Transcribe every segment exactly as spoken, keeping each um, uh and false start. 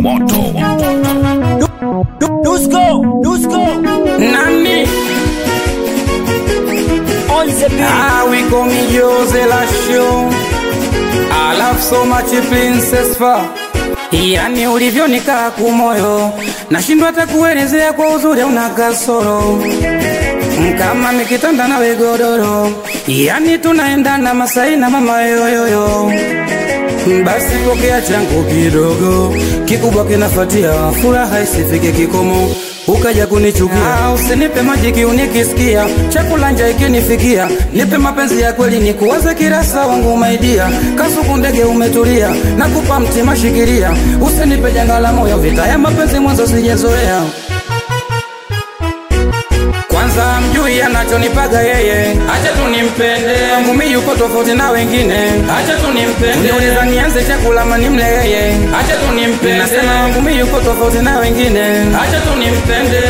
Moto. Dusko, Dusko. Nani? On the beat. Ah, we call me Jose La Show. I love so much Princess Fa. Yani ulivyo nikaa kumoyo, nashindwa hata kuelezea kwa uzuri una kasoro. Kama nikitanda nawe godoro, yani tunaendana Masai na mama yoyoyo. Basi pokea changu kidogo, kikubwa kinafuatia, furaha isifike kikomo ukaja kunichukia. Ah, usinipe maji unikisikia, chakula njaa ikinifikia, nipe mapenzi ya kweli nikuwaze kila saa wangu maidia. Kasuku ndege umetulia, nakupa mtima shikilia, usinipe janga la moyo, vita ya mapenzi mwanzo sijazoea. Kwanza mjui anachonipaga yeye, acha tu nimpende. Ngumi yuko tofauti na wengine, acha tu nimpende. Uniuliza nianze chakula mani mle yeye, acha tu nimpende. Nasema ngumi yuko tofauti na wengine, acha tu nimpende.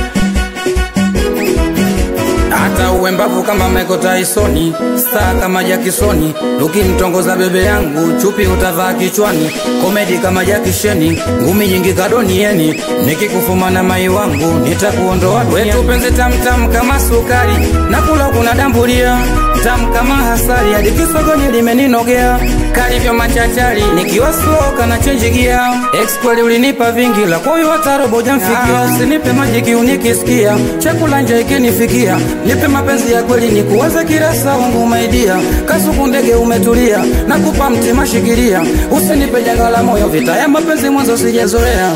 Hata uwe mbavu kama Michael Tyson, star kama Jackson, ukimtongoza bebe yangu chupi utavaa kichwani. Komedi kama Jackie Chan, ngumi nyingi kadoni yeni, nikikufuma na mai wangu nitakuondoa. Wetu penzi tam tam kama sukari, nakula kuna dambulia, tam kama hasari, hadi kisogoni limeninogea. Kalivyo machachari, nikiwa slow kana change gear. Ex kweli ulinipa vingi la kwa hiyo hata robo jamfikia. Usinipe maji unikisikia, chakula njaa ikinifikia, nipe mapenzi ya kweli nikuwaze kila saa wangu maidia. Kasuku ndege umetulia, nakupa mtima shikilia, usinipe janga la moyo, vita ya mapenzi mwanzo sijazoea.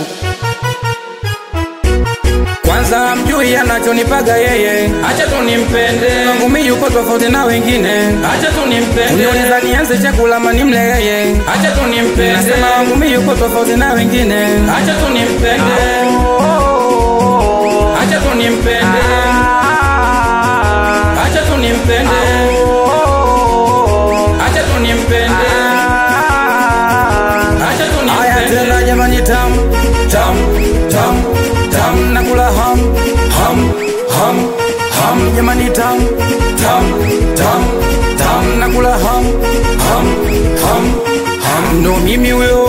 Kwanza mjui anachonipaga yeye, acha tu nimpende. Ngumi yuko tofauti na wengine, acha tu nimpende. Uniuliza nianze chakula mani mle yeye, acha tu nimpende. Nasema ngumi yuko tofauti na wengine, acha tu nimpende. Acha tu nimpende. Acha tu nimpende. Acha tu nimpende. Acha tu nimpende. Aya tena jamani, tam tam tam tam nakula ham ham ham ham jamani, tam tam tam tam nakula ham ham ham ham. Ndo mimi huyo,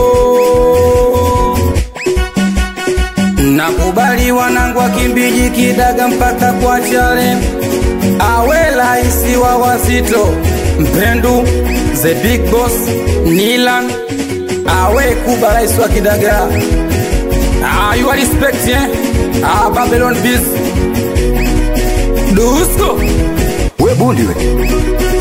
nakubali wanangu akimbiji kidaga mpaka kwa chale. Awe laisi wa wazito Mpendu, the big boss Nilan. Awe Kuba laisi wa kidaga. Ah, you are respect, eh? Ah, Babylon Biz. Dusko. We bundi we.